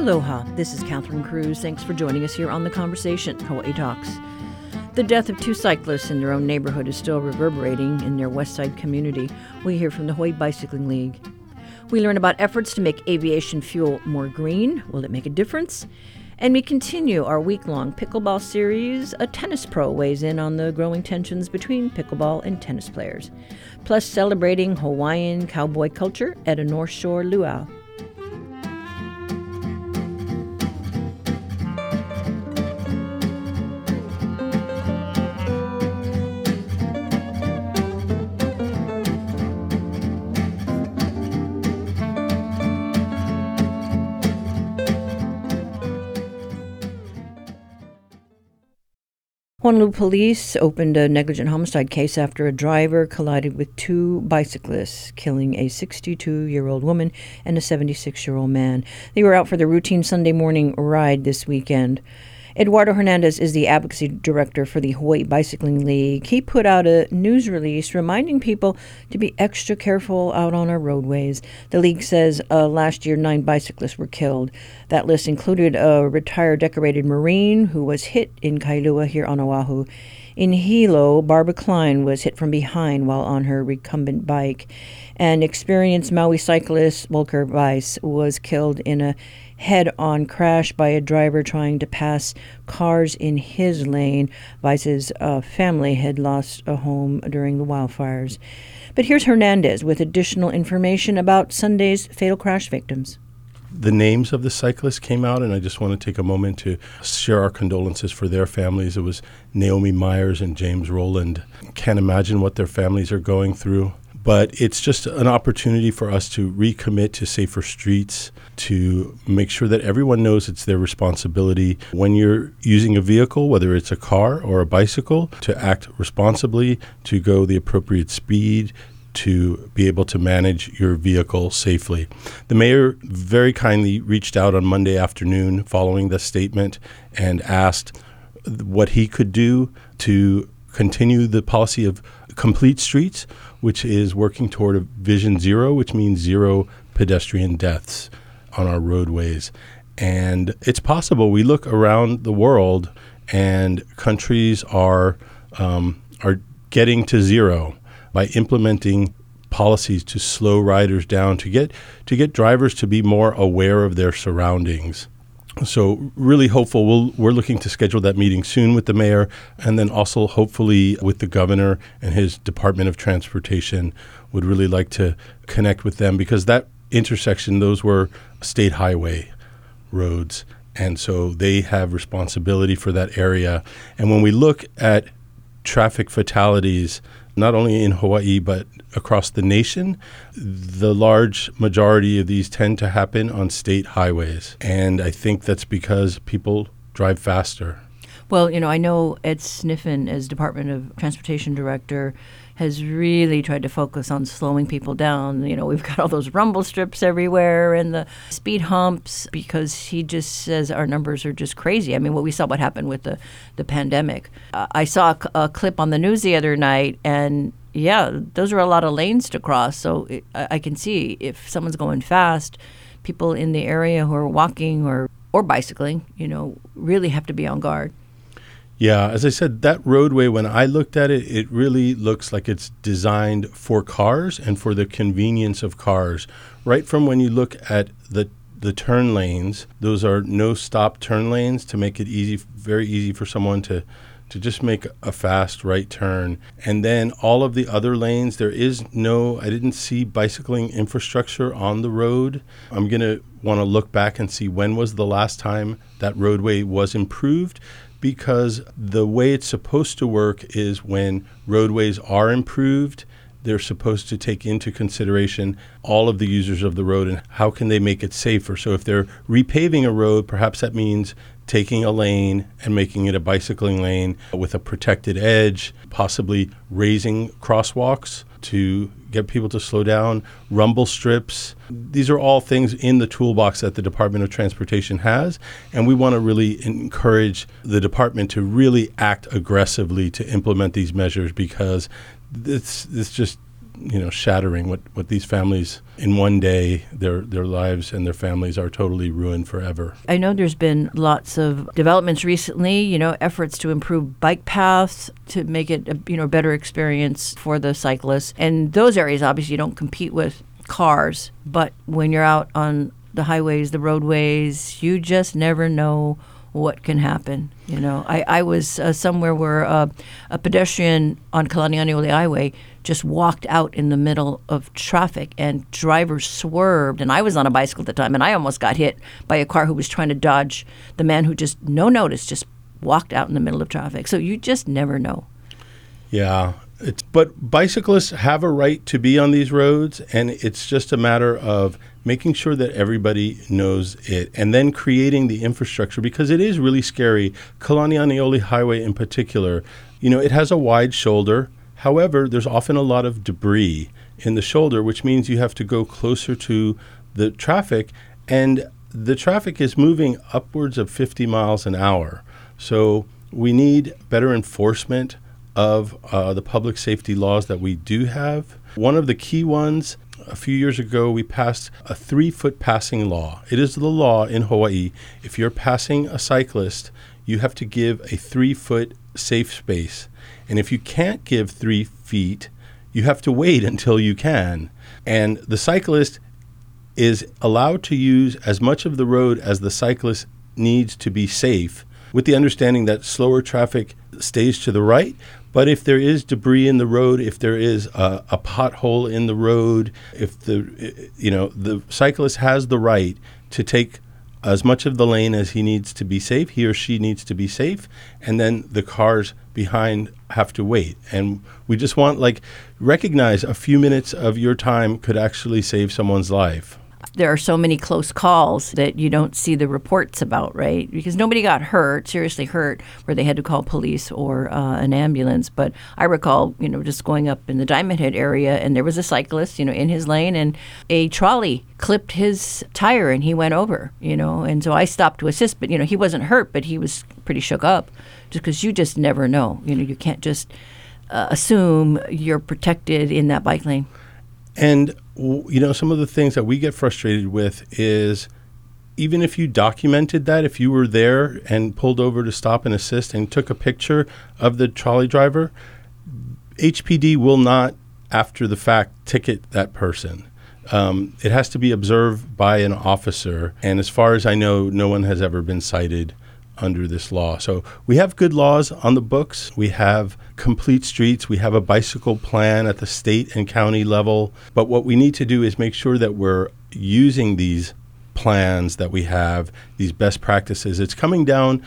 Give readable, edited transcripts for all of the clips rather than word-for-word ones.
Aloha, this is Catherine Cruz. Thanks for joining us here on The Conversation, Hawaii Talks. The death of two cyclists in their own neighborhood is still reverberating in their West Side community. We hear from the Hawaii Bicycling League. We learn about efforts to make aviation fuel more green. Will it make a difference? And we continue our week-long pickleball series. A tennis pro weighs in on the growing tensions between pickleball and tennis players. Plus celebrating Hawaiian cowboy culture at a North Shore luau. Honolulu police opened a negligent homicide case after a driver collided with two bicyclists, killing a 62-year-old woman and a 76-year-old man. They were out for their routine Sunday morning ride this weekend. Eduardo Hernandez is the advocacy director for the Hawaii Bicycling League. He put out a news release reminding people to be extra careful out on our roadways. The league says last year 9 bicyclists were killed. That list included a retired decorated Marine who was hit in Kailua here on Oahu. In Hilo, Barbara Klein was hit from behind while on her recumbent bike. An experienced Maui cyclist, Volker Weiss, was killed in a head-on crash by a driver trying to pass cars in his lane. Weiss's family had lost a home during the wildfires. But here's Hernandez with additional information about Sunday's fatal crash victims. The names of the cyclists came out, and I just want to take a moment to share our condolences for their families. It was Naomi Myers and James Rowland. Can't imagine what their families are going through. But it's just an opportunity for us to recommit to safer streets, to make sure that everyone knows it's their responsibility when you're using a vehicle, whether it's a car or a bicycle, to act responsibly, to go the appropriate speed, to be able to manage your vehicle safely. The mayor very kindly reached out on Monday afternoon following the statement and asked what he could do to continue the policy of complete streets, which is working toward a Vision Zero, which means zero pedestrian deaths on our roadways. And it's possible. We look around the world and countries are getting to zero by implementing policies to slow riders down, to get drivers to be more aware of their surroundings. So really hopeful. We're looking to schedule that meeting soon with the mayor, and then also hopefully with the governor and his Department of Transportation. Would really like to connect with them because that intersection, those were state highway roads, and so they have responsibility for that area. And when we look at traffic fatalities, not only in Hawaii but across the nation, the large majority of these tend to happen on state highways. And I think that's because people drive faster. Well, I know Ed Sniffen, as Department of Transportation Director, has really tried to focus on slowing people down. We've got all those rumble strips everywhere and the speed humps because he just says our numbers are just crazy. I mean, what happened with the pandemic. I saw a clip on the news the other night, and yeah, those are a lot of lanes to cross. So I can see if someone's going fast, people in the area who are walking or bicycling, really have to be on guard. Yeah, as I said, that roadway, when I looked at it, it really looks like it's designed for cars and for the convenience of cars. Right from when you look at the turn lanes, those are no-stop turn lanes to make it very easy for someone to just make a fast right turn. And then all of the other lanes, I didn't see bicycling infrastructure on the road. I'm going to want to look back and see when was the last time that roadway was improved, because the way it's supposed to work is when roadways are improved, they're supposed to take into consideration all of the users of the road and how can they make it safer. So if they're repaving a road, perhaps that means taking a lane and making it a bicycling lane with a protected edge, possibly raising crosswalks to get people to slow down, rumble strips. These are all things in the toolbox that the Department of Transportation has, and we want to really encourage the department to really act aggressively to implement these measures because it's just shattering. What these families in one day, their lives and their families are totally ruined forever. I know there's been lots of developments recently, efforts to improve bike paths to make it a better experience for the cyclists. And those areas obviously don't compete with cars, but when you're out on the highways, the roadways, you just never know what can happen. I was somewhere where a pedestrian on Kalanianiole Highway just walked out in the middle of traffic, and drivers swerved. And I was on a bicycle at the time, and I almost got hit by a car who was trying to dodge the man who just, no notice, just walked out in the middle of traffic. So you just never know. Yeah. But bicyclists have a right to be on these roads, and it's just a matter of making sure that everybody knows it and then creating the infrastructure, because it is really scary. Kalanianiole Highway in particular, it has a wide shoulder. However, there's often a lot of debris in the shoulder, which means you have to go closer to the traffic, and the traffic is moving upwards of 50 miles an hour. So we need better enforcement of the public safety laws that we do have. One of the key ones, a few years ago, we passed a 3-foot passing law. It is the law in Hawaii. If you're passing a cyclist, you have to give a 3-foot safe space. And if you can't give 3 feet, you have to wait until you can. And the cyclist is allowed to use as much of the road as the cyclist needs to be safe, with the understanding that slower traffic stays to the right. But if there is debris in the road, if there is a pothole in the road, if the cyclist has the right to take as much of the lane as he needs to be safe, he or she needs to be safe, and then the cars behind have to wait. And we just want, recognize a few minutes of your time could actually save someone's life. There are so many close calls that you don't see the reports about, right? Because nobody got hurt, seriously hurt, where they had to call police or an ambulance. But I recall, just going up in the Diamond Head area, and there was a cyclist, in his lane, and a trolley clipped his tire, and he went over, And so I stopped to assist, but, he wasn't hurt, but he was pretty shook up, just because you just never know. You can't just assume you're protected in that bike lane. And, some of the things that we get frustrated with is, even if you documented that, if you were there and pulled over to stop and assist and took a picture of the trolley driver, HPD will not, after the fact, ticket that person. It has to be observed by an officer. And as far as I know, no one has ever been cited under this law. So we have good laws on the books. We have complete streets. We have a bicycle plan at the state and county level. But what we need to do is make sure that we're using these plans that we have, these best practices. It's coming down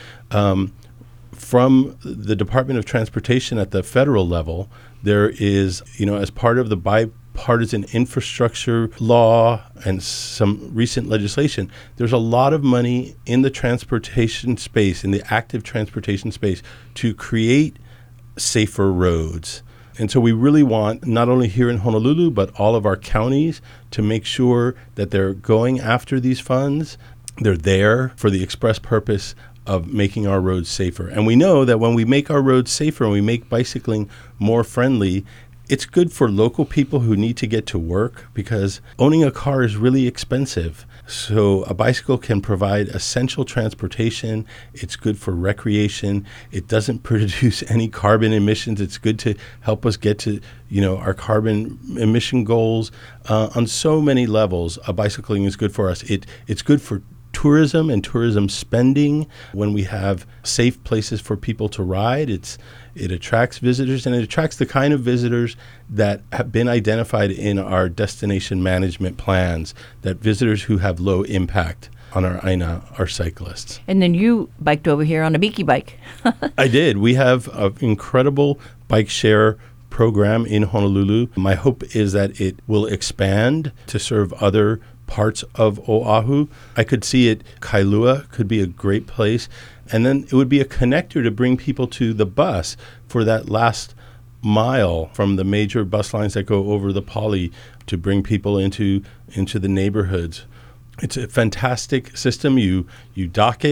from the Department of Transportation at the federal level. There is, as part of the bipartisan infrastructure law and some recent legislation, there's a lot of money in the transportation space, in the active transportation space, to create safer roads. And so we really want, not only here in Honolulu, but all of our counties, to make sure that they're going after these funds. They're there for the express purpose of making our roads safer. And we know that when we make our roads safer and we make bicycling more friendly, it's good for local people who need to get to work, because owning a car is really expensive. So a bicycle can provide essential transportation. It's good for recreation. It doesn't produce any carbon emissions. It's good to help us get to, our carbon emission goals. On so many levels, bicycling is good for us. It's good for tourism and tourism spending. When we have safe places for people to ride, it attracts visitors, and it attracts the kind of visitors that have been identified in our destination management plans, that visitors who have low impact on our aina are cyclists. And then you biked over here on a Beaky bike. I did. We have an incredible bike share program in Honolulu. My hope is that it will expand to serve other parts of Oahu. I could see it, Kailua could be a great place. And then it would be a connector to bring people to the bus for that last mile from the major bus lines that go over the Pali, to bring people into the neighborhoods. It's a fantastic system. You dock it.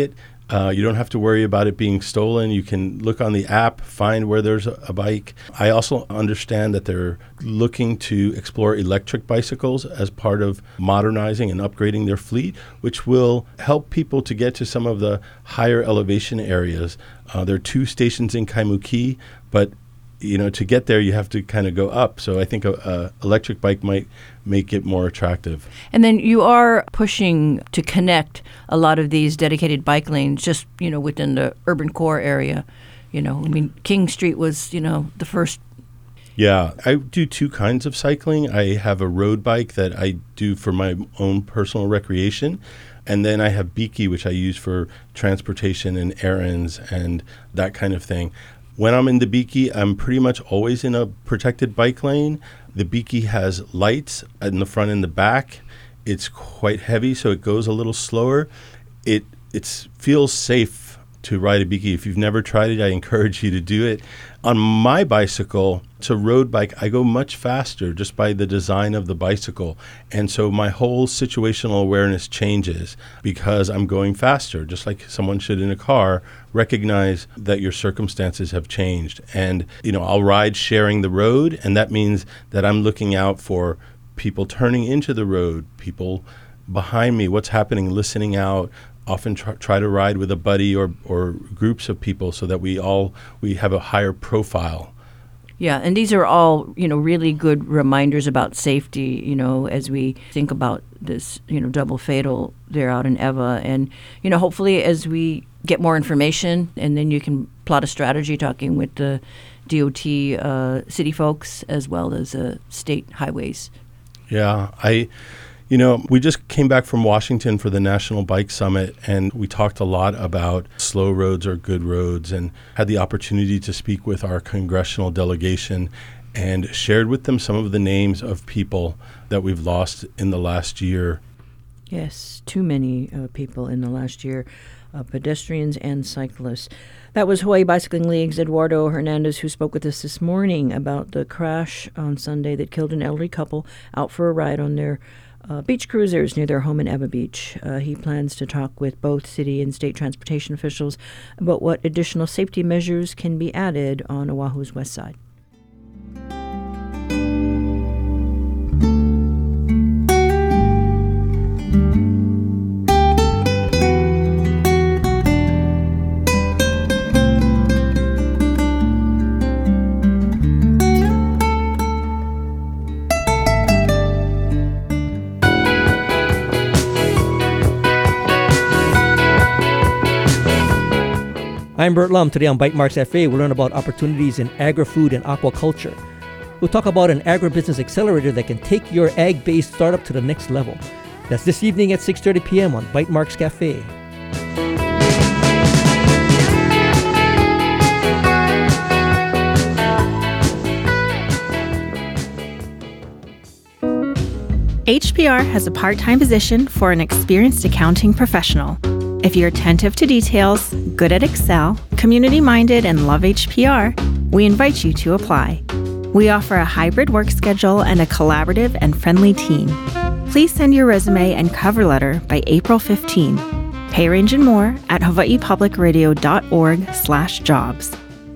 You don't have to worry about it being stolen. You can look on the app, find where there's a bike. I also understand that they're looking to explore electric bicycles as part of modernizing and upgrading their fleet, which will help people to get to some of the higher elevation areas. There are 2 stations in Kaimuki, but to get there, you have to kind of go up. So I think a electric bike might make it more attractive. And then you are pushing to connect a lot of these dedicated bike lanes just, within the urban core area. King Street was, the first. Yeah, I do 2 kinds of cycling. I have a road bike that I do for my own personal recreation. And then I have Biki, which I use for transportation and errands and that kind of thing. When I'm in the Biki, I'm pretty much always in a protected bike lane. The Biki has lights in the front and the back. It's quite heavy, so it goes a little slower. It feels safe to ride a Biki. If you've never tried it, I encourage you to do it. On my bicycle, it's a road bike, I go much faster just by the design of the bicycle. And so my whole situational awareness changes because I'm going faster, just like someone should in a car. Recognize that your circumstances have changed. And, I'll ride sharing the road, and that means that I'm looking out for people turning into the road, people behind me, what's happening, listening out. Often try to ride with a buddy or groups of people so that we have a higher profile. Yeah, and these are all, really good reminders about safety, as we think about this, double fatal there out in Eva. And, hopefully as we get more information, and then you can plot a strategy talking with the DOT city folks as well as state highways. Yeah, we just came back from Washington for the National Bike Summit, and we talked a lot about slow roads or good roads, and had the opportunity to speak with our congressional delegation and shared with them some of the names of people that we've lost in the last year. Yes, too many people in the last year, pedestrians and cyclists. That was Hawaii Bicycling League's Eduardo Hernandez, who spoke with us this morning about the crash on Sunday that killed an elderly couple out for a ride on their beach cruisers near their home in Eva Beach. He plans to talk with both city and state transportation officials about what additional safety measures can be added on Oahu's west side. I'm Bert Lum. Today on Bytemarks FA, we'll learn about opportunities in agri-food and aquaculture. We'll talk about an agribusiness accelerator that can take your ag-based startup to the next level. That's this evening at 6:30 p.m. on Bytemarks Cafe. HPR has a part-time position for an experienced accounting professional. If you're attentive to details, good at Excel, community-minded, and love HPR, we invite you to apply. We offer a hybrid work schedule and a collaborative and friendly team. Please send your resume and cover letter by April 15. Pay range and more at hawaiipublicradio.org/jobs.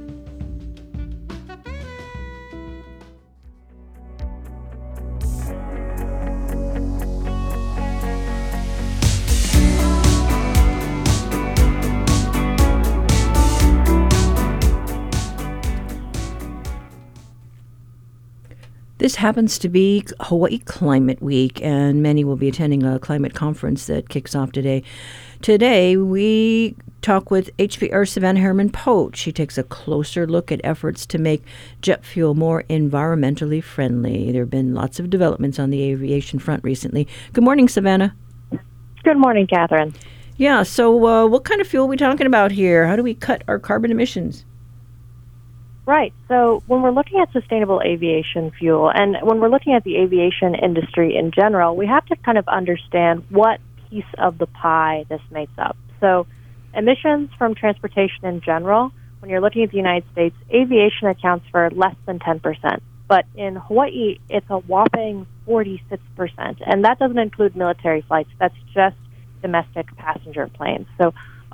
This happens to be Hawaii Climate Week, and many will be attending a climate conference that kicks off today. Today, we talk with HPR Savannah Herman-Poach. She takes a closer look at efforts to make jet fuel more environmentally friendly. There have been lots of developments on the aviation front recently. Good morning, Savannah. Good morning, Catherine. Yeah, so what kind of fuel are we talking about here? How do we cut our carbon emissions? Right. So when we're looking at sustainable aviation fuel, and when we're looking at the aviation industry in general, we have to kind of understand what piece of the pie this makes up. So emissions from transportation in general, when you're looking at the United States, aviation accounts for less than 10%. But in Hawaii, it's a whopping 46%. And that doesn't include military flights. That's just domestic passenger planes. So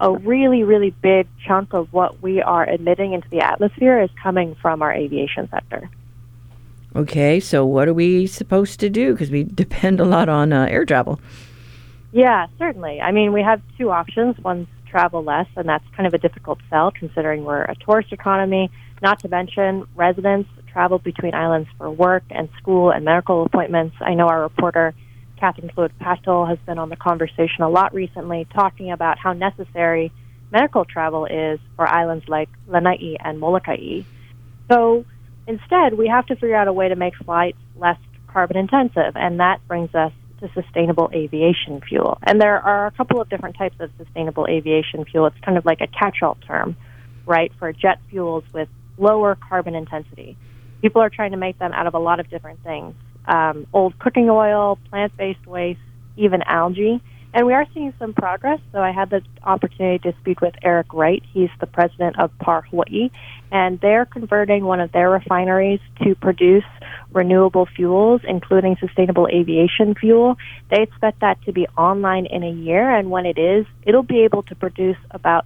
a really, really big chunk of what we are emitting into the atmosphere is coming from our aviation sector. Okay, so what are we supposed to do? Because we depend a lot on air travel. Yeah, certainly. I mean, we have two options. One's travel less, and that's kind of a difficult sell considering we're a tourist economy. Not to mention, residents travel between islands for work and school and medical appointments. I know our reporter, Catherine Claude Patel, has been on the conversation a lot recently, talking about how necessary medical travel is for islands like Lanai and Molokai. So instead, we have to figure out a way to make flights less carbon intensive, and that brings us to sustainable aviation fuel. And there are a couple of different types of sustainable aviation fuel. It's kind of like a catch-all term, right, for jet fuels with lower carbon intensity. People are trying to make them out of a lot of different things. Old cooking oil, plant-based waste, even algae. And we are seeing some progress. So I had the opportunity to speak with Eric Wright. He's the president of PAR Hawaii. And they're converting one of their refineries to produce renewable fuels, including sustainable aviation fuel. They expect that to be online in a year. And when it is, it'll be able to produce about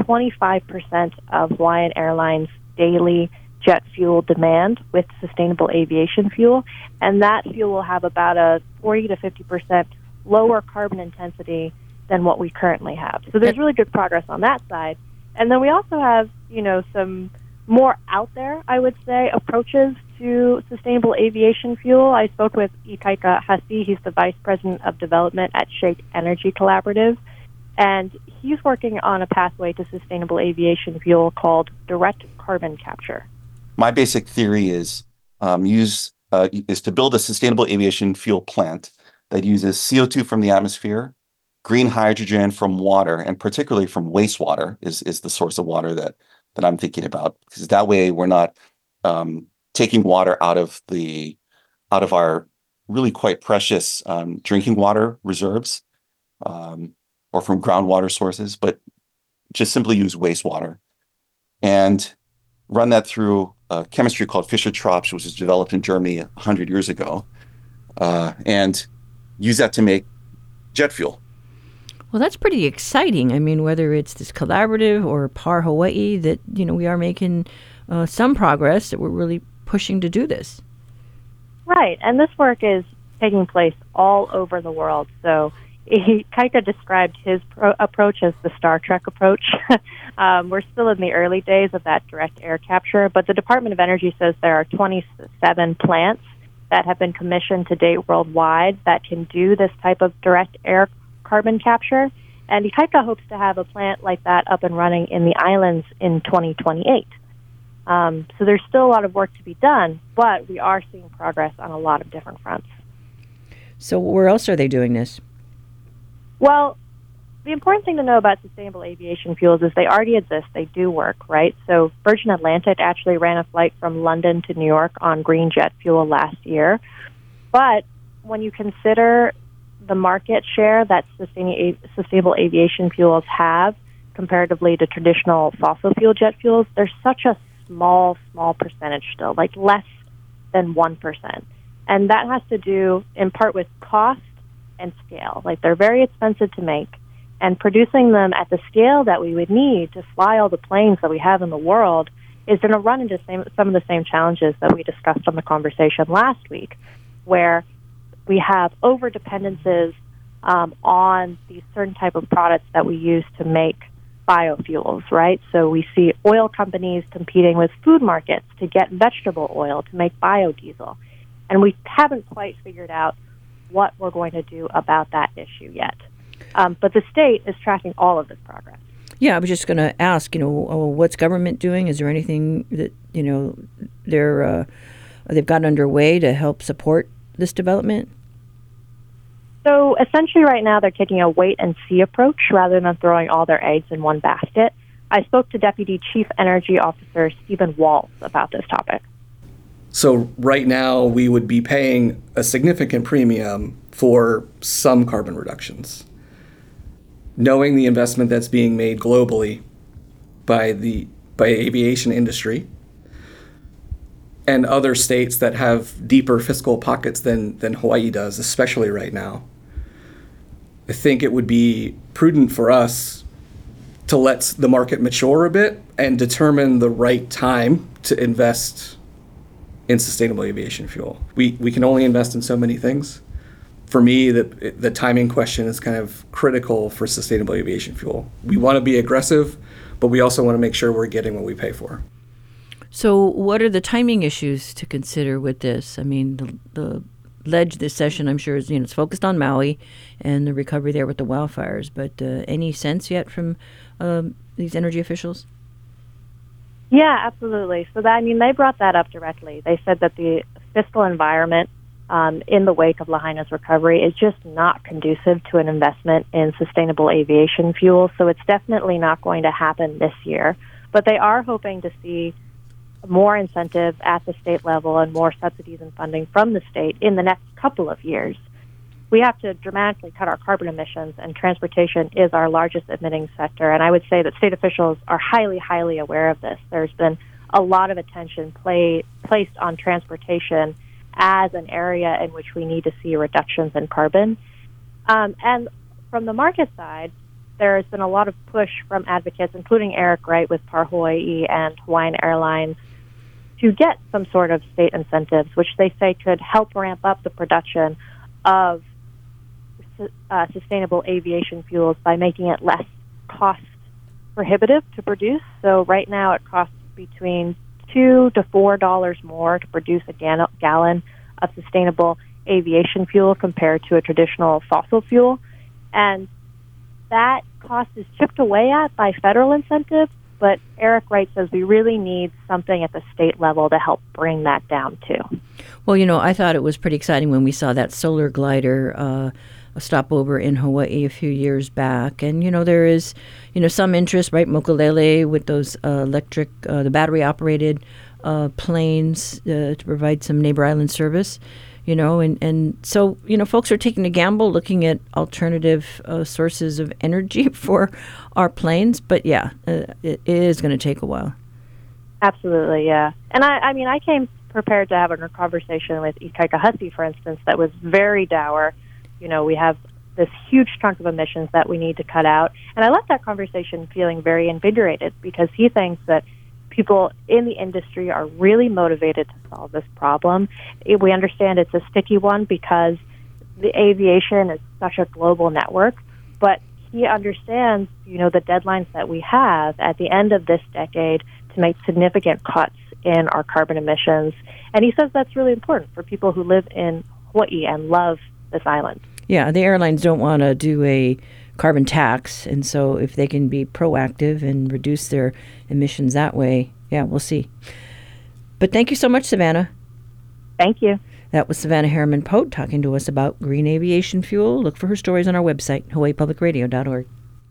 25% of Hawaiian Airlines' daily jet fuel demand with sustainable aviation fuel. And that fuel will have about a 40 to 50% lower carbon intensity than what we currently have. So there's really good progress on that side. And then we also have, some more out there, I would say, approaches to sustainable aviation fuel. I spoke with Ikaika Hasi. He's the Vice President of Development at Shake Energy Collaborative. And he's working on a pathway to sustainable aviation fuel called direct carbon capture. My basic theory is to build a sustainable aviation fuel plant that uses CO2 from the atmosphere, green hydrogen from water, and particularly from wastewater is the source of water that I'm thinking about. Because that way we're not taking water out of our really quite precious drinking water reserves or from groundwater sources, but just simply use wastewater and run that through a chemistry called Fischer-Tropsch, which was developed in Germany 100 years ago, and use that to make jet fuel. Well, that's pretty exciting. I mean, whether it's this collaborative or PAR Hawaii, that, we are making some progress, that we're really pushing to do this. Right, and this work is taking place all over the world. So Kaika described his approach as the Star Trek approach. We're still in the early days of that direct air capture, but the Department of Energy says there are 27 plants that have been commissioned to date worldwide that can do this type of direct air carbon capture. And Ikaika hopes to have a plant like that up and running in the islands in 2028. So there's still a lot of work to be done, but we are seeing progress on a lot of different fronts. So where else are they doing this? Well, the important thing to know about sustainable aviation fuels is they already exist. They do work, right? So Virgin Atlantic actually ran a flight from London to New York on green jet fuel last year. But when you consider the market share that sustainable aviation fuels have comparatively to traditional fossil fuel jet fuels, there's such a small percentage still, like less than 1%. And that has to do in part with cost and scale. Like, they're very expensive to make, and producing them at the scale that we would need to fly all the planes that we have in the world is going to run into some of the same challenges that we discussed on the conversation last week, where we have over-dependencies on these certain type of products that we use to make biofuels, right? So we see oil companies competing with food markets to get vegetable oil to make biodiesel. And we haven't quite figured out what we're going to do about that issue yet. But the state is tracking all of this progress. Yeah, I was just going to ask, what's government doing? Is there anything that, they've got underway to help support this development? So essentially right now they're taking a wait-and-see approach rather than throwing all their eggs in one basket. I spoke to Deputy Chief Energy Officer Stephen Walls about this topic. So right now we would be paying a significant premium for some carbon reductions. Knowing the investment that's being made globally by the aviation industry and other states that have deeper fiscal pockets than Hawaii does, especially right now, I think it would be prudent for us to let the market mature a bit and determine the right time to invest in sustainable aviation fuel. We can only invest in so many things. For me, the timing question is kind of critical for sustainable aviation fuel. We want to be aggressive, but we also want to make sure we're getting what we pay for. So what are the timing issues to consider with this? I mean, the ledge this session, I'm sure, is it's focused on Maui and the recovery there with the wildfires. But any sense yet from these energy officials? Yeah, absolutely. So they brought that up directly. They said that the fiscal environment in the wake of Lahaina's recovery is just not conducive to an investment in sustainable aviation fuel. So it's definitely not going to happen this year. But they are hoping to see more incentive at the state level and more subsidies and funding from the state in the next couple of years. We have to dramatically cut our carbon emissions, and transportation is our largest emitting sector. And I would say that state officials are highly, highly aware of this. There's been a lot of attention placed on transportation as an area in which we need to see reductions in carbon. And from the market side, there has been a lot of push from advocates, including Eric Wright with Par Hawaii and Hawaiian Airlines, to get some sort of state incentives, which they say could help ramp up the production of sustainable aviation fuels by making it less cost prohibitive to produce. So right now it costs between $2 to $4 more to produce a gallon of sustainable aviation fuel compared to a traditional fossil fuel. And that cost is chipped away at by federal incentives, but Eric Wright says we really need something at the state level to help bring that down too. Well, I thought it was pretty exciting when we saw that solar glider a stopover in Hawaii a few years back. And, there is, some interest, right, Mokulele with those electric, the battery-operated planes to provide some neighbor island service, and so, folks are taking a gamble looking at alternative sources of energy for our planes. But, yeah, it is going to take a while. Absolutely, yeah. And, I came prepared to have a conversation with Ikaika Hussey, for instance, that was very dour. We have this huge chunk of emissions that we need to cut out. And I left that conversation feeling very invigorated because he thinks that people in the industry are really motivated to solve this problem. We understand it's a sticky one because the aviation is such a global network, but he understands, the deadlines that we have at the end of this decade to make significant cuts in our carbon emissions. And he says that's really important for people who live in Hawaii and love this island. Yeah, the airlines don't want to do a carbon tax, and so if they can be proactive and reduce their emissions that way, yeah, we'll see. But thank you so much, Savannah. Thank you. That was Savannah Harriman-Pote talking to us about green aviation fuel. Look for her stories on our website, hawaiipublicradio.org.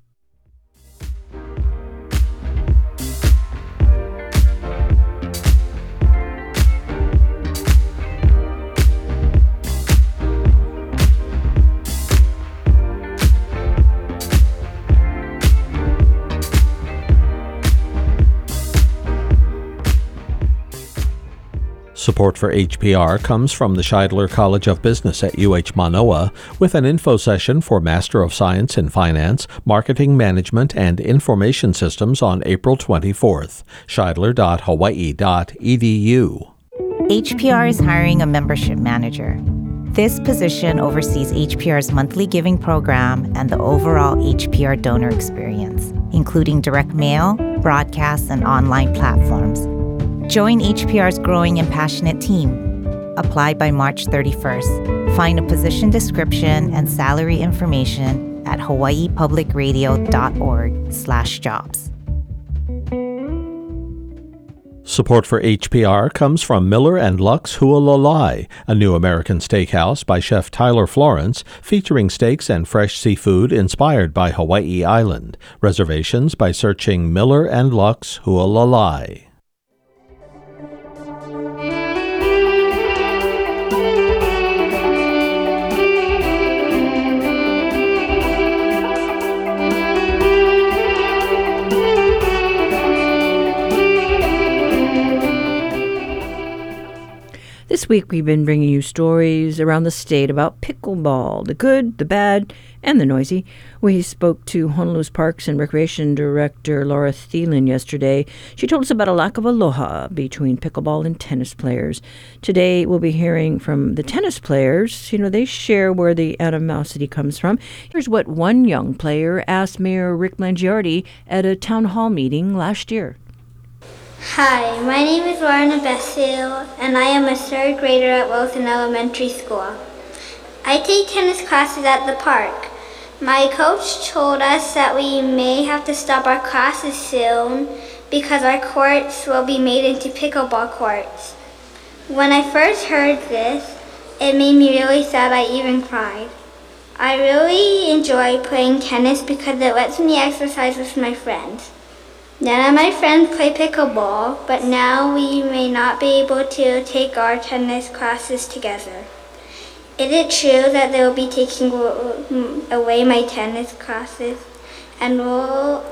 Support for HPR comes from the Scheidler College of Business at UH Manoa with an info session for Master of Science in Finance, Marketing Management, and Information Systems on April 24th. Scheidler.hawaii.edu. HPR is hiring a membership manager. This position oversees HPR's monthly giving program and the overall HPR donor experience, including direct mail, broadcasts, and online platforms. Join HPR's growing and passionate team. Apply by March 31st. Find a position description and salary information at hawaiipublicradio.org/jobs. Support for HPR comes from Miller and Lux Hualalai, a new American steakhouse by Chef Tyler Florence, featuring steaks and fresh seafood inspired by Hawaii Island. Reservations by searching Miller and Lux Hualalai. This week, we've been bringing you stories around the state about pickleball, the good, the bad, and the noisy. We spoke to Honolulu's Parks and Recreation Director Laura Thielen yesterday. She told us about a lack of aloha between pickleball and tennis players. Today, we'll be hearing from the tennis players. They share where the animosity comes from. Here's what one young player asked Mayor Rick Blangiardi at a town hall meeting last year. Hi, my name is Lauren Abesil, and I am a third grader at Wilson Elementary School. I take tennis classes at the park. My coach told us that we may have to stop our classes soon because our courts will be made into pickleball courts. When I first heard this, it made me really sad. I even cried. I really enjoy playing tennis because it lets me exercise with my friends. None of my friends play pickleball, but now we may not be able to take our tennis classes together. Is it true that they will be taking away my tennis classes? And will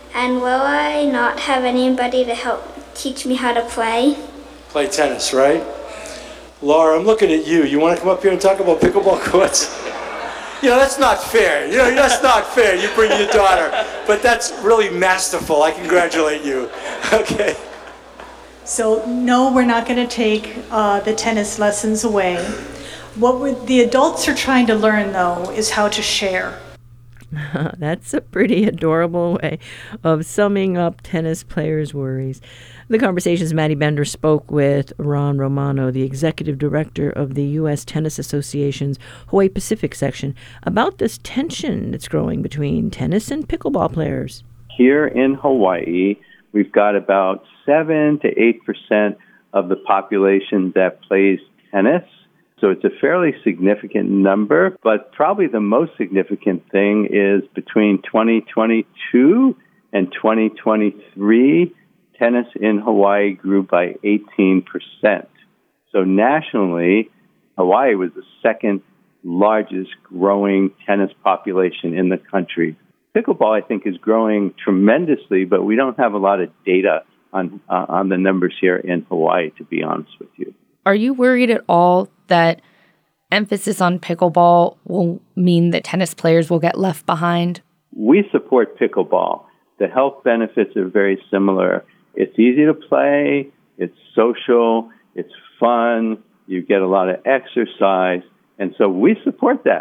I not have anybody to help teach me how to play? Play tennis, right? Laura, I'm looking at you. You want to come up here and talk about pickleball courts? That's not fair. That's not fair. You bring your daughter. But that's really masterful. I congratulate you. Okay. So, no, we're not going to take the tennis lessons away. What the adults are trying to learn, though, is how to share. That's a pretty adorable way of summing up tennis players' worries. The Conversations Maddie Bender spoke with Ron Romano, the executive director of the U.S. Tennis Association's Hawaii Pacific section, about this tension that's growing between tennis and pickleball players. Here in Hawaii, we've got about 7 to 8% of the population that plays tennis. So it's a fairly significant number, but probably the most significant thing is between 2022 and 2023, tennis in Hawaii grew by 18%. So nationally, Hawaii was the second largest growing tennis population in the country. Pickleball, I think, is growing tremendously, but we don't have a lot of data on the numbers here in Hawaii, to be honest with you. Are you worried at all that emphasis on pickleball will mean that tennis players will get left behind? We support pickleball. The health benefits are very similar. It's easy to play, it's social, it's fun, you get a lot of exercise, and so we support that.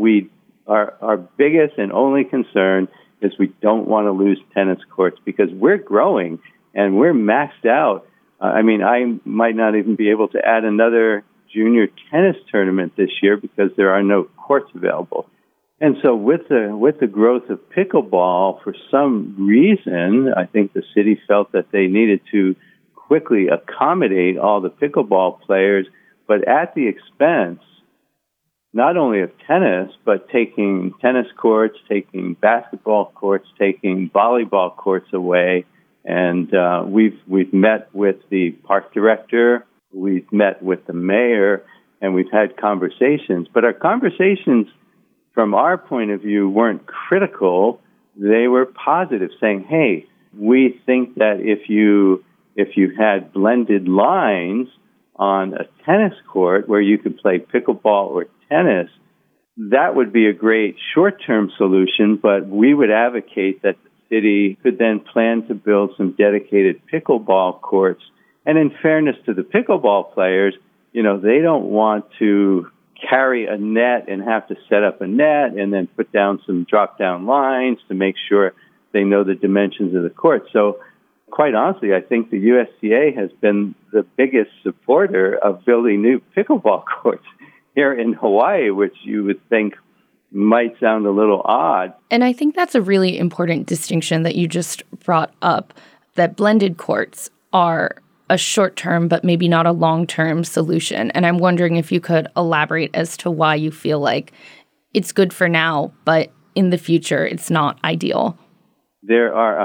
Our biggest and only concern is we don't want to lose tennis courts because we're growing and we're maxed out. I might not even be able to add another junior tennis tournament this year because there are no courts available. And so with the growth of pickleball, for some reason, I think the city felt that they needed to quickly accommodate all the pickleball players, but at the expense not only of tennis, but taking tennis courts, taking basketball courts, taking volleyball courts away. And we've met with the park director, we've met with the mayor, and we've had conversations. But our conversations, from our point of view, weren't critical. They were positive, saying, hey, we think that if you had blended lines on a tennis court where you could play pickleball or tennis, that would be a great short-term solution, but we would advocate that the city could then plan to build some dedicated pickleball courts. And in fairness to the pickleball players, they don't want to carry a net and have to set up a net and then put down some drop-down lines to make sure they know the dimensions of the court. So quite honestly, I think the USTA has been the biggest supporter of building new pickleball courts here in Hawaii, which you would think might sound a little odd. And I think that's a really important distinction that you just brought up, that blended courts are a short-term but maybe not a long-term solution. And I'm wondering if you could elaborate as to why you feel like it's good for now, but in the future it's not ideal. There are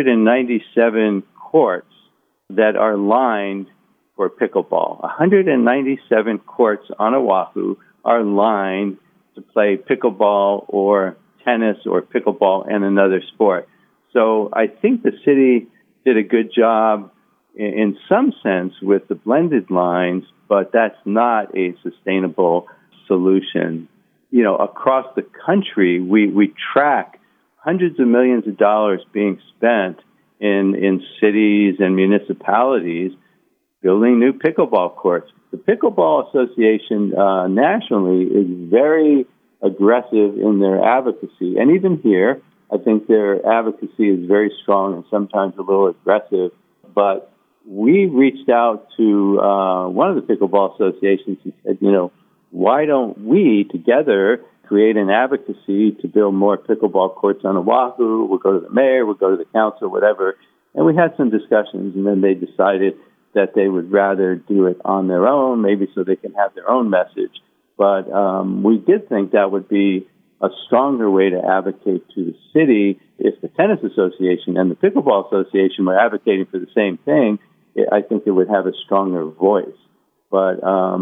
197 courts that are lined for pickleball. 197 courts on Oahu are lined to play pickleball or tennis or pickleball and another sport. So I think the city did a good job in some sense with the blended lines, but that's not a sustainable solution. You know, across the country, we track hundreds of millions of dollars being spent in cities and municipalities building new pickleball courts. The Pickleball Association nationally is very aggressive in their advocacy. And even here, I think their advocacy is very strong and sometimes a little aggressive. But we reached out to one of the pickleball associations and said, you know, why don't we together create an advocacy to build more pickleball courts on Oahu? We'll go to the mayor, we'll go to the council, whatever. And we had some discussions, and then they decided that they would rather do it on their own, maybe so they can have their own message. But we did think that would be a stronger way to advocate to the city. If the Tennis Association and the Pickleball Association were advocating for the same thing, I think it would have a stronger voice. But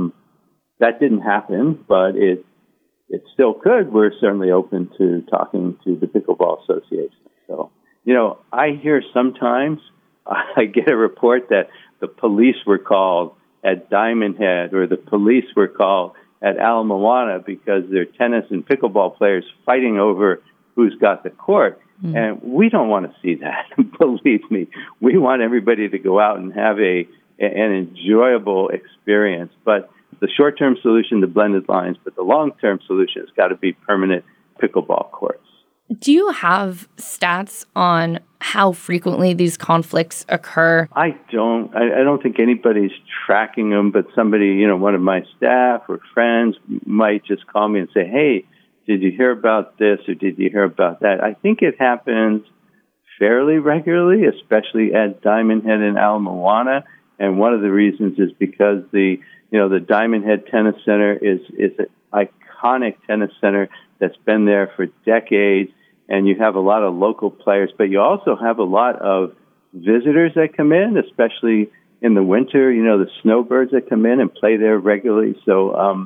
that didn't happen, but it still could. We're certainly open to talking to the Pickleball Association. So, you know, I hear sometimes, I get a report that the police were called at Diamond Head or the police were called at Ala Moana because they're tennis and pickleball players fighting over who's got the court. Mm-hmm. And we don't want to see that. Believe me, we want everybody to go out and have an enjoyable experience. But the short-term solution, the blended lines, but the long-term solution has got to be permanent pickleball courts. Do you have stats on how frequently these conflicts occur? I don't think anybody's tracking them, but somebody, you know, one of my staff or friends might just call me and say, hey, did you hear about this or did you hear about that? I think it happens fairly regularly, especially at Diamond Head and Ala Moana. And one of the reasons is because the Diamond Head Tennis Center is an iconic tennis center that's been there for decades. And you have a lot of local players, but you also have a lot of visitors that come in, especially in the winter, you know, the snowbirds that come in and play there regularly. So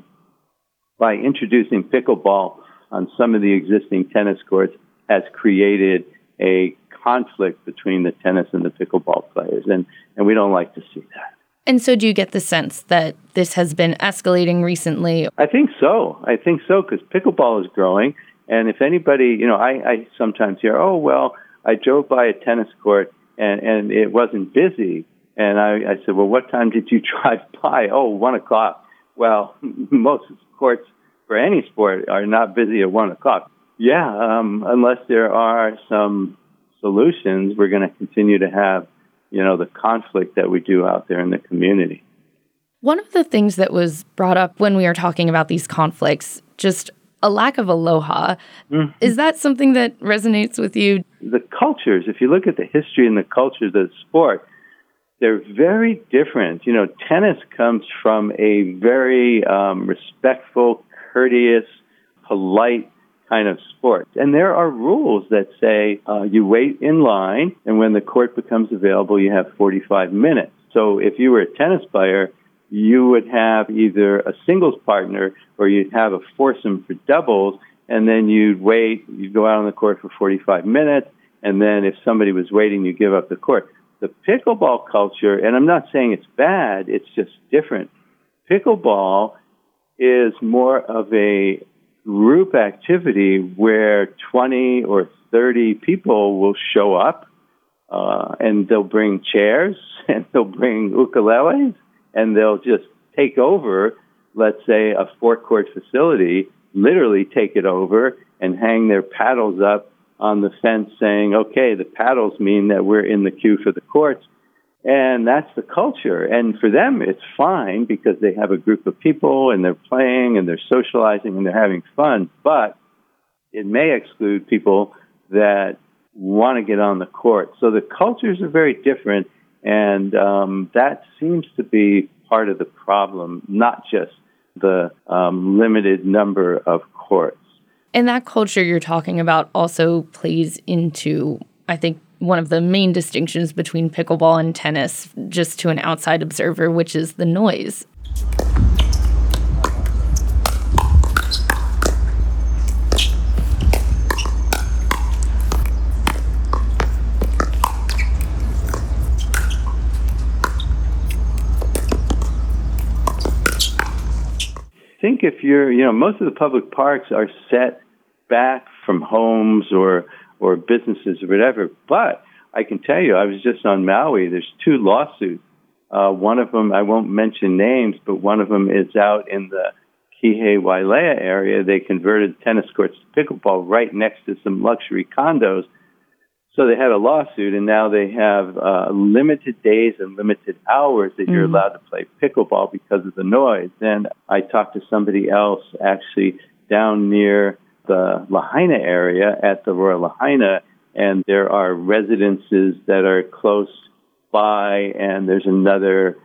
by introducing pickleball on some of the existing tennis courts has created a conflict between the tennis and the pickleball players. And we don't like to see that. And so do you get the sense that this has been escalating recently? I think so, because pickleball is growing. And if anybody, you know, I sometimes hear, oh, well, I drove by a tennis court and it wasn't busy. And I said, well, what time did you drive by? Oh, 1 o'clock. Well, most courts for any sport are not busy at 1 o'clock. Yeah, unless there are some solutions, we're going to continue to have, you know, the conflict that we do out there in the community. One of the things that was brought up when we were talking about these conflicts, just a lack of aloha. Mm-hmm. Is that something that resonates with you? The cultures, if you look at the history and the culture of the sport, they're very different. You know, tennis comes from a very respectful, courteous, polite kind of sport. And there are rules that say you wait in line, and when the court becomes available, you have 45 minutes. So if you were a tennis player, you would have either a singles partner or you'd have a foursome for doubles, and then you'd wait, you'd go out on the court for 45 minutes, and then if somebody was waiting, you give up the court. The pickleball culture, and I'm not saying it's bad, it's just different. Pickleball is more of a group activity where 20 or 30 people will show up, and they'll bring chairs, and they'll bring ukuleles, and they'll just take over, let's say, a four-court facility, literally take it over and hang their paddles up on the fence saying, okay, the paddles mean that we're in the queue for the courts. And that's the culture. And for them, it's fine because they have a group of people and they're playing and they're socializing and they're having fun. But it may exclude people that want to get on the court. So the cultures are very different. And that seems to be part of the problem, not just the limited number of courts. And that culture you're talking about also plays into, I think, one of the main distinctions between pickleball and tennis, just to an outside observer, which is the noise. think if most of the public parks are set back from homes or businesses or whatever. But I can tell you, I was just on Maui. There's 2 lawsuits. One of them, I won't mention names, but one of them is out in the Kihei Wailea area. They converted tennis courts to pickleball right next to some luxury condos. So they had a lawsuit, and now they have limited days and limited hours that you're allowed to play pickleball because of the noise. And I talked to somebody else actually down near the Lahaina area at the Royal Lahaina, and there are residences that are close by, and there's another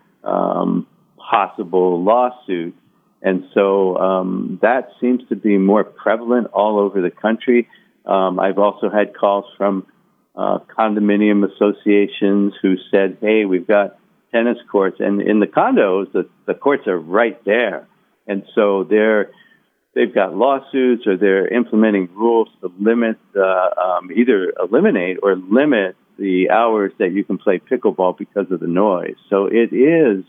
possible lawsuit. And so that seems to be more prevalent all over the country. I've also had calls from condominium associations who said, hey, we've got tennis courts. And in the condos, the courts are right there. And so they've got lawsuits or they're implementing rules to limit, either eliminate or limit the hours that you can play pickleball because of the noise. So it is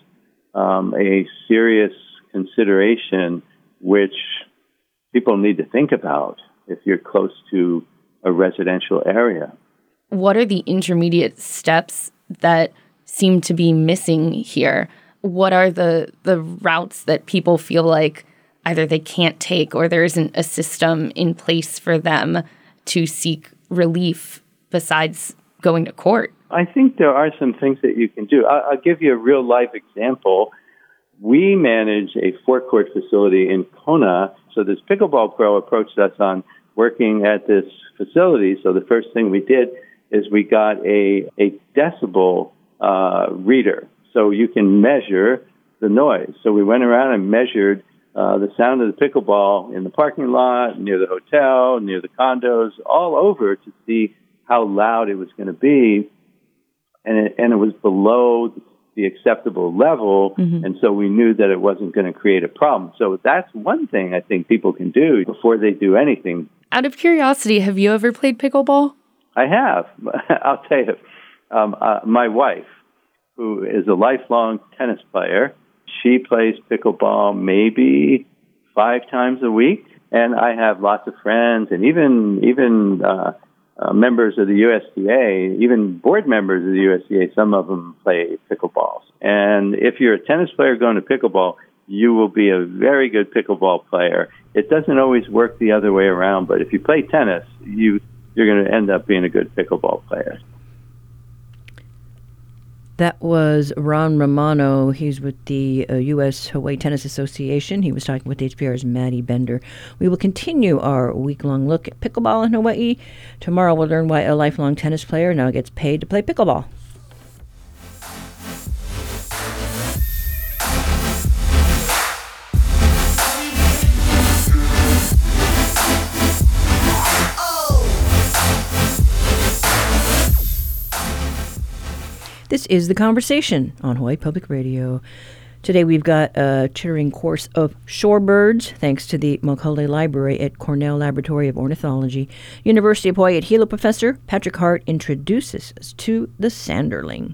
a serious consideration which people need to think about if you're close to a residential area. What are the intermediate steps that seem to be missing here? What are the routes that people feel like either they can't take or there isn't a system in place for them to seek relief besides going to court? I think there are some things that you can do. I'll give you a real life example. We manage a 4-court facility in Kona. So this pickleball pro approached us on working at this facility. So the first thing we did is we got a decibel reader. So you can measure the noise. So we went around and measured the sound of the pickleball in the parking lot, near the hotel, near the condos, all over to see how loud it was going to be. And it was below the acceptable level, and so we knew that it wasn't going to create a problem. So that's one thing I think people can do before they do anything. Out of curiosity, have you ever played pickleball? I have. I'll tell you, my wife, who is a lifelong tennis player, she plays pickleball maybe 5 times a week, and I have lots of friends and even members of the USTA, even board members of the USTA, some of them play pickleballs. And if you're a tennis player going to pickleball, you will be a very good pickleball player. It doesn't always work the other way around, but if you play tennis, you're going to end up being a good pickleball player. That was Ron Romano. He's with the U.S. Hawaii Tennis Association. He was talking with HPR's Maddie Bender. We will continue our week-long look at pickleball in Hawaii. Tomorrow we'll learn why a lifelong tennis player now gets paid to play pickleball. This is The Conversation on Hawaii Public Radio. Today we've got a chittering course of shorebirds, thanks to the Macaulay Library at Cornell Laboratory of Ornithology. University of Hawaii at Hilo professor Patrick Hart introduces us to the sanderling.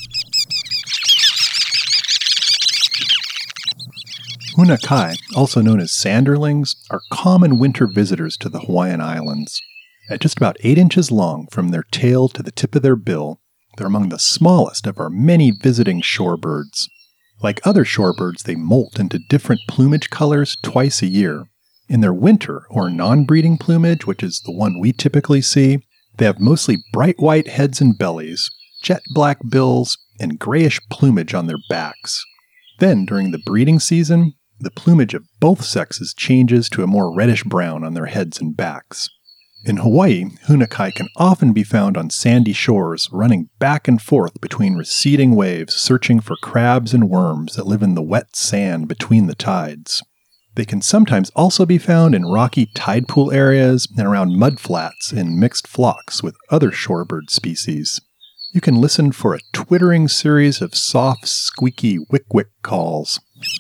Hunakai, also known as sanderlings, are common winter visitors to the Hawaiian Islands. At just about 8 inches long from their tail to the tip of their bill, they're among the smallest of our many visiting shorebirds. Like other shorebirds, they molt into different plumage colors twice a year. In their winter, or non-breeding plumage, which is the one we typically see, they have mostly bright white heads and bellies, jet black bills, and grayish plumage on their backs. Then, during the breeding season, the plumage of both sexes changes to a more reddish-brown on their heads and backs. In Hawaii, hunakai can often be found on sandy shores, running back and forth between receding waves, searching for crabs and worms that live in the wet sand between the tides. They can sometimes also be found in rocky tide pool areas and around mudflats in mixed flocks with other shorebird species. You can listen for a twittering series of soft, squeaky wick-wick calls.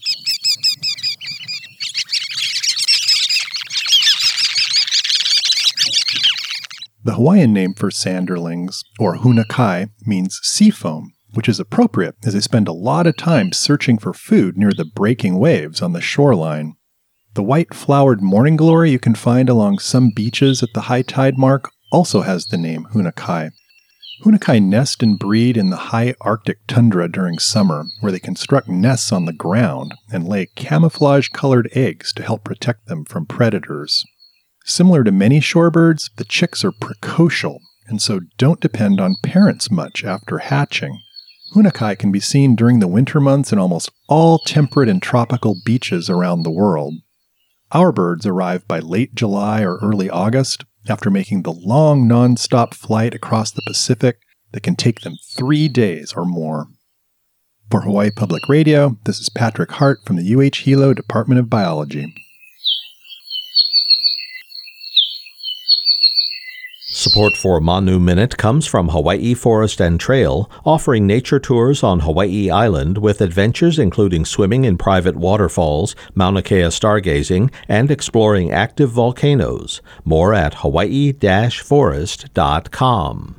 The Hawaiian name for sanderlings, or hunakai, means sea foam, which is appropriate as they spend a lot of time searching for food near the breaking waves on the shoreline. The white flowered morning glory you can find along some beaches at the high tide mark also has the name hunakai. Hunakai nest and breed in the high Arctic tundra during summer, where they construct nests on the ground and lay camouflage-colored eggs to help protect them from predators. Similar to many shorebirds, the chicks are precocial, and so don't depend on parents much after hatching. Hunakai can be seen during the winter months in almost all temperate and tropical beaches around the world. Our birds arrive by late July or early August, after making the long non-stop flight across the Pacific that can take them 3 days or more. For Hawaii Public Radio, this is Patrick Hart from the UH Hilo Department of Biology. Support for Manu Minute comes from Hawaii Forest and Trail, offering nature tours on Hawaii Island with adventures including swimming in private waterfalls, Mauna Kea stargazing, and exploring active volcanoes. More at hawaii-forest.com.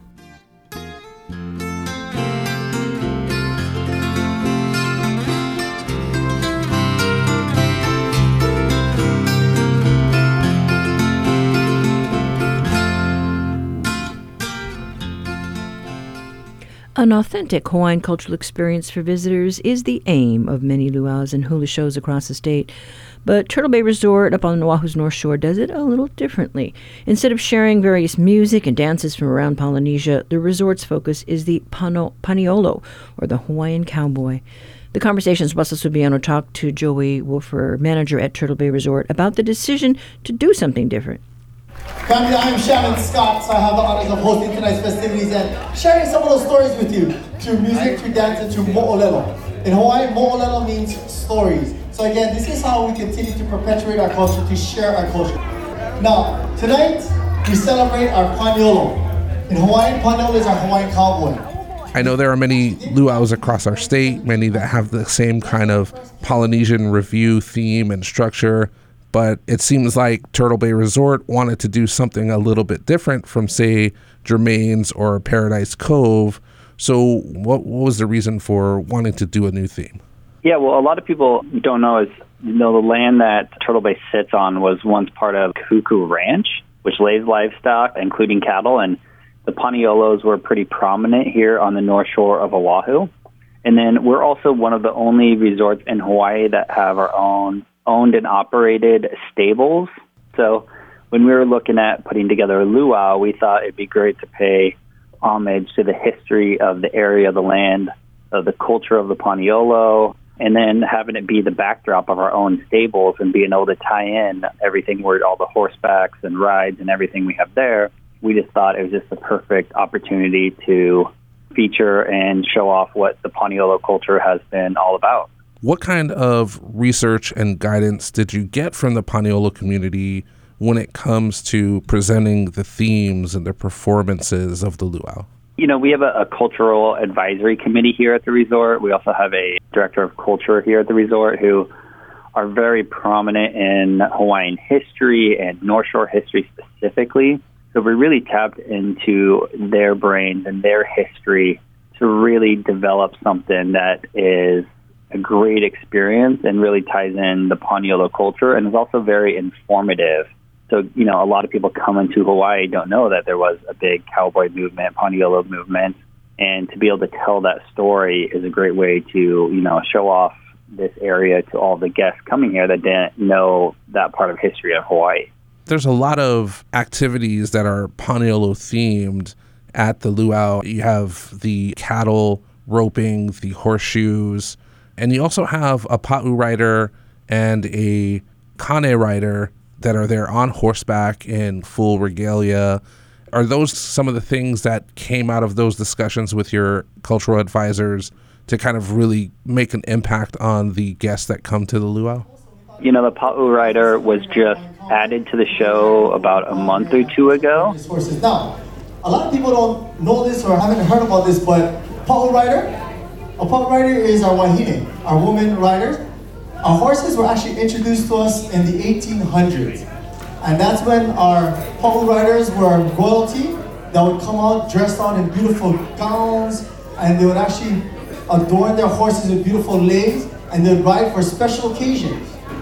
An authentic Hawaiian cultural experience for visitors is the aim of many luau's and hula shows across the state. But Turtle Bay Resort up on Oahu's North Shore does it a little differently. Instead of sharing various music and dances from around Polynesia, the resort's focus is the Paniolo, or the Hawaiian cowboy. The Conversations Wasa Subiano talked to Joey Wolfer, manager at Turtle Bay Resort, about the decision to do something different. Family, I am Shannon Scott, so I have the honors of hosting tonight's festivities and sharing some of those stories with you through music, through dance, and through mo'olelo. In Hawaii, mo'olelo means stories. So again, this is how we continue to perpetuate our culture, to share our culture. Now, tonight, we celebrate our Paniolo. In Hawaii, Paniolo is our Hawaiian cowboy. I know there are many luau's across our state, many that have the same kind of Polynesian review theme and structure. But it seems like Turtle Bay Resort wanted to do something a little bit different from, say, Germain's or Paradise Cove. So what was the reason for wanting to do a new theme? Yeah, well, a lot of people don't know the land that Turtle Bay sits on was once part of Kahuku Ranch, which lays livestock, including cattle, and the Paniolos were pretty prominent here on the North Shore of Oahu. And then we're also one of the only resorts in Hawaii that have our own owned and operated stables. So when we were looking at putting together a luau, we thought it'd be great to pay homage to the history of the area, the land, of the culture of the Paniolo, and then having it be the backdrop of our own stables and being able to tie in everything where all the horsebacks and rides and everything we have there. We just thought it was just the perfect opportunity to feature and show off what the Paniolo culture has been all about. What kind of research and guidance did you get from the Paniolo community when it comes to presenting the themes and the performances of the luau? You know, we have a cultural advisory committee here at the resort. We also have a director of culture here at the resort who are very prominent in Hawaiian history and North Shore history specifically. So we really tapped into their brains and their history to really develop something that is a great experience and really ties in the Paniolo culture and is also very informative. So, you know, a lot of people coming to Hawaii don't know that there was a big cowboy movement, Paniolo movement, and to be able to tell that story is a great way to, you know, show off this area to all the guests coming here that didn't know that part of history of Hawaii. There's a lot of activities that are Paniolo themed at the luau. You have the cattle roping, the horseshoes, and you also have a pa'u rider and a kane rider that are there on horseback in full regalia. Are those some of the things that came out of those discussions with your cultural advisors to kind of really make an impact on the guests that come to the luau? You know, the pa'u rider was just added to the show about a month or two ago. Now, a lot of people don't know this or haven't heard about this, but pa'u rider, a pa'u rider is our wahine, our woman riders. Our horses were actually introduced to us in the 1800s. And that's when our pa'u riders were royalty that would come out dressed out in beautiful gowns, and they would actually adorn their horses with beautiful leis, and they would ride for special occasions.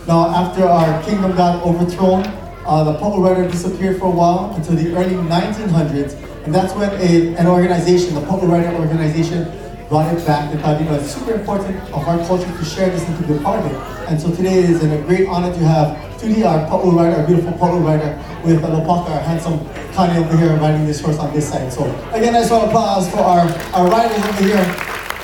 Now, after our kingdom got overthrown, the Po'o Rider disappeared for a while until the early 1900s, and that's when an organization, the Po'o Rider organization, brought it back. They thought, it's super important of our culture to share this and to be a part of it. And so today it is a great honor to have Tudi, our Po'o Rider, our beautiful Po'o Rider, with Lopaka, our handsome Kani over here, riding this horse on this side. So again, nice round of applause for our riders over here.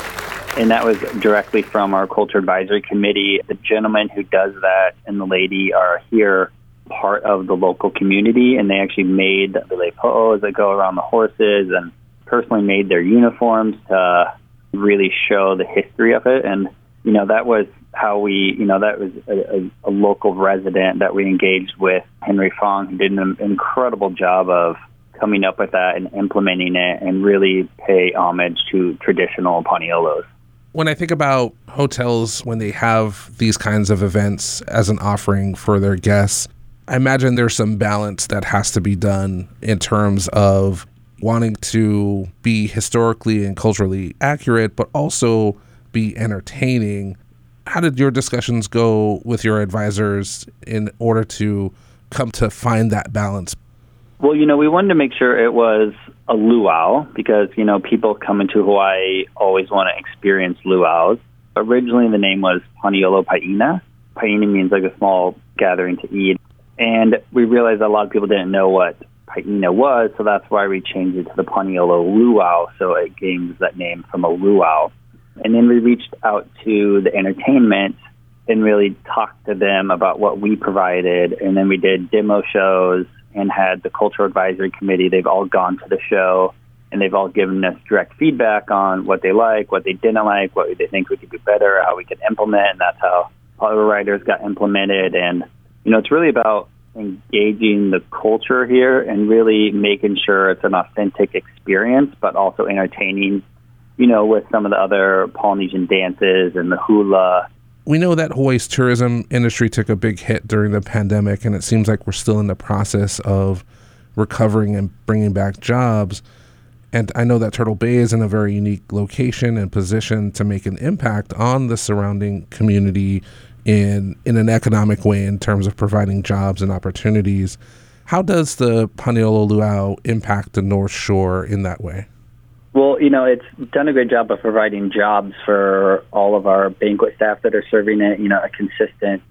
And that was directly from our Culture Advisory Committee. The gentleman who does that and the lady are here part of the local community, and they actually made the lei po'os that go around the horses and personally made their uniforms to really show the history of it. And, that was how we, that was a local resident that we engaged with, Henry Fong, who did an incredible job of coming up with that and implementing it and really pay homage to traditional Paniolos. When I think about hotels, when they have these kinds of events as an offering for their guests, I imagine there's some balance that has to be done in terms of wanting to be historically and culturally accurate, but also be entertaining. How did your discussions go with your advisors in order to come to find that balance? Well, we wanted to make sure it was a luau because, people coming to Hawaii always want to experience luau's. Originally, the name was Paniolo Paina. Paina means like a small gathering to eat. And we realized that a lot of people didn't know what Paina was, so that's why we changed it to the Paniolo Luau, so it gains that name from a luau. And then we reached out to the entertainment and really talked to them about what we provided. And then we did demo shows and had the Cultural Advisory Committee. They've all gone to the show, and they've all given us direct feedback on what they like, what they didn't like, what they think we could do better, how we could implement, and that's how Po'o Riders got implemented. And, it's really about engaging the culture here and really making sure it's an authentic experience, but also entertaining, with some of the other Polynesian dances and the hula. We know that Hawaii's tourism industry took a big hit during the pandemic, and it seems like we're still in the process of recovering and bringing back jobs. And I know that Turtle Bay is in a very unique location and position to make an impact on the surrounding community in an economic way in terms of providing jobs and opportunities. How does the Paniolo Luau impact the North Shore in that way? Well, it's done a great job of providing jobs for all of our banquet staff that are serving it, a consistent,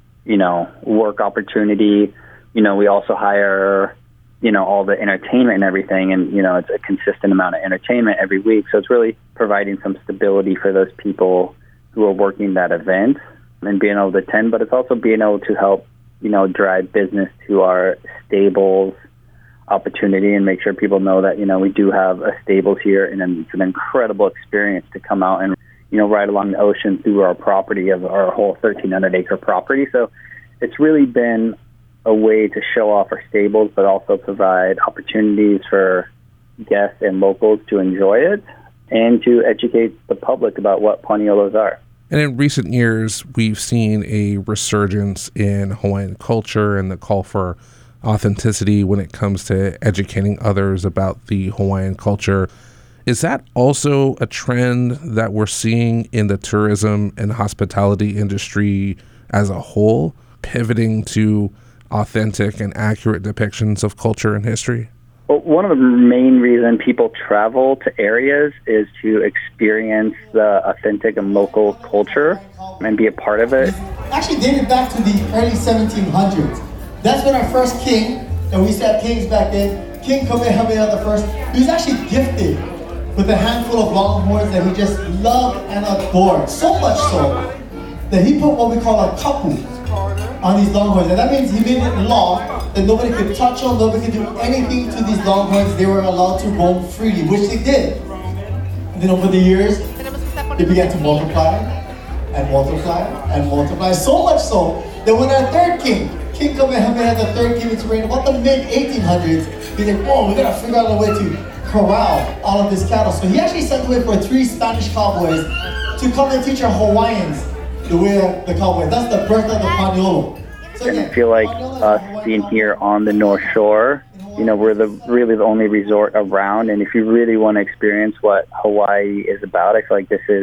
work opportunity. We also hire, all the entertainment and everything, and, it's a consistent amount of entertainment every week. So it's really providing some stability for those people who are working that event and being able to attend, but it's also being able to help, drive business to our stables opportunity and make sure people know that, we do have a stables here, and it's an incredible experience to come out and, ride along the ocean through our property of our whole 1,300-acre property. So it's really been a way to show off our stables, but also provide opportunities for guests and locals to enjoy it and to educate the public about what Paniolos are. And in recent years, we've seen a resurgence in Hawaiian culture and the call for authenticity when it comes to educating others about the Hawaiian culture. Is that also a trend that we're seeing in the tourism and hospitality industry as a whole, pivoting to authentic and accurate depictions of culture and history? Well, one of the main reasons people travel to areas is to experience the authentic and local culture and be a part of it. Actually dated back to the early 1700s. That's when our first king, and we used to have kings back then, King Kamehameha I, he was actually gifted with a handful of longhorns that he just loved and adored. So much so that he put what we call a kapu on these longhorns. And that means he made it law that nobody could touch them, nobody could do anything to these longhorns. They were allowed to roam freely, which they did. And then over the years, they began to multiply and multiply and multiply. So much so that when our third king, King Kamehameha III, came into reign about the mid-1800s, he's like, whoa, we gotta figure out a way to corral all of this cattle. So he actually sent away for 3 Spanish cowboys to come and teach our Hawaiians the way of the cowboy. That's the birth of the Paniolo. So I feel like us being here on the North Shore, we're really the only resort around. And if you really want to experience what Hawaii is about, I feel like this is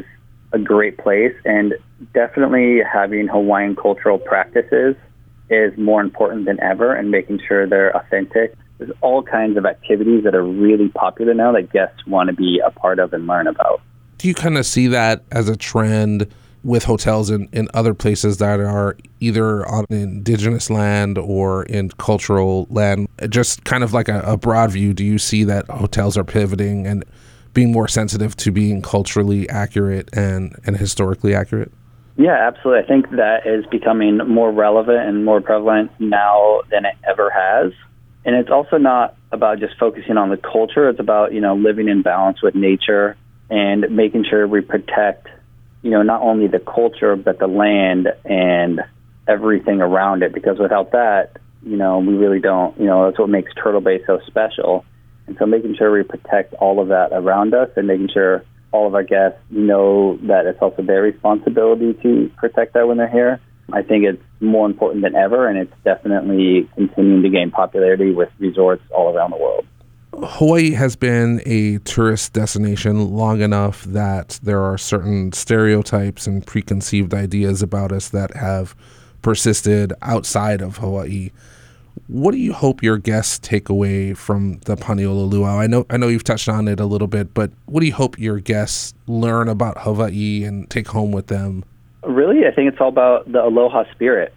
a great place, and definitely having Hawaiian cultural practices is more important than ever, and making sure they're authentic. There's all kinds of activities that are really popular now that guests want to be a part of and learn about. Do you kind of see that as a trend with hotels in other places that are either on indigenous land or in cultural land? Just kind of like a broad view, do you see that hotels are pivoting and being more sensitive to being culturally accurate and historically accurate? Yeah, absolutely. I think that is becoming more relevant and more prevalent now than it ever has. And it's also not about just focusing on the culture. It's about, living in balance with nature and making sure we protect, not only the culture, but the land and everything around it. Because without that, we really don't, that's what makes Turtle Bay so special. And so making sure we protect all of that around us and making sure all of our guests know that it's also their responsibility to protect that when they're here. I think it's more important than ever, and it's definitely continuing to gain popularity with resorts all around the world. Hawaii has been a tourist destination long enough that there are certain stereotypes and preconceived ideas about us that have persisted outside of Hawaii. What do you hope your guests take away from the Paniolo Luau? I know you've touched on it a little bit, but what do you hope your guests learn about Hawaii and take home with them? Really, I think it's all about the aloha spirit.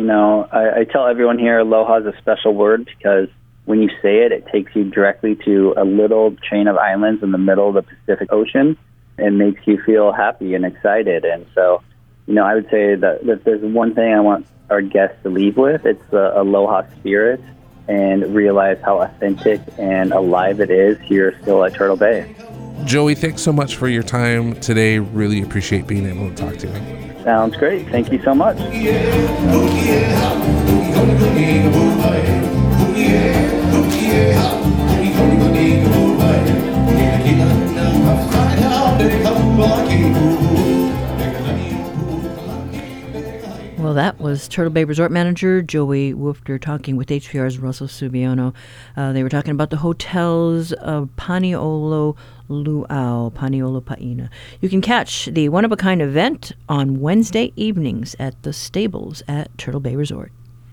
I tell everyone here aloha is a special word because when you say it, it takes you directly to a little chain of islands in the middle of the Pacific Ocean and makes you feel happy and excited. And so, I would say that if there's one thing I want our guests to leave with, it's the aloha spirit and realize how authentic and alive it is here still at Turtle Bay. Joey, thanks so much for your time today. Really appreciate being able to talk to you. Sounds great. Thank you so much. Well, that was Turtle Bay Resort Manager Joey Woofter talking with HPR's Russell Subiano. They were talking about the hotels of Paniolo Luau, Paniolo Paina. You can catch the one-of-a-kind event on Wednesday evenings at the Stables at Turtle Bay Resort.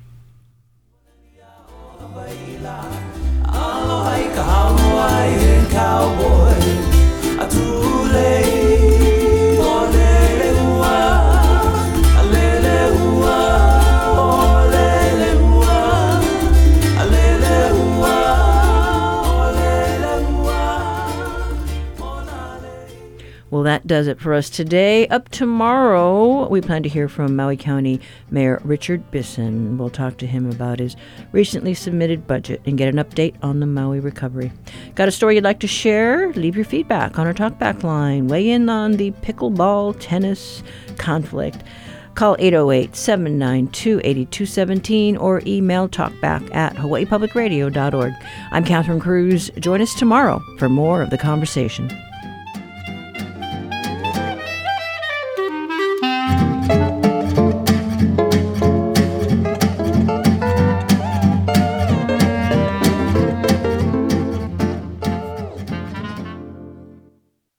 Well, that does it for us today. Up tomorrow, we plan to hear from Maui County Mayor Richard Bisson. We'll talk to him about his recently submitted budget and get an update on the Maui recovery. Got a story you'd like to share? Leave your feedback on our talkback line. Weigh in on the pickleball tennis conflict. Call 808-792-8217 or email talkback@hawaiipublicradio.org. I'm Catherine Cruz. Join us tomorrow for more of the conversation.